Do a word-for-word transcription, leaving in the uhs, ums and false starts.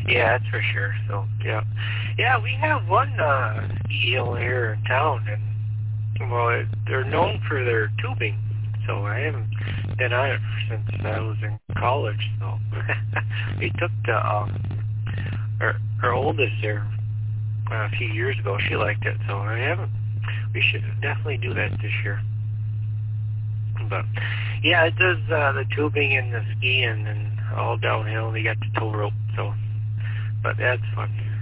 Yeah, that's for sure. So, yeah. Yeah, we have one uh, ski hill here in town, and, well, it, they're known for their tubing. So I haven't been on it since I was in college. So we took the, um, our, our oldest there uh, a few years ago. She liked it, so I haven't. We should definitely do that this year. But, yeah, it does uh, the tubing and the skiing and all downhill. They got the tow rope, so, but that's fun.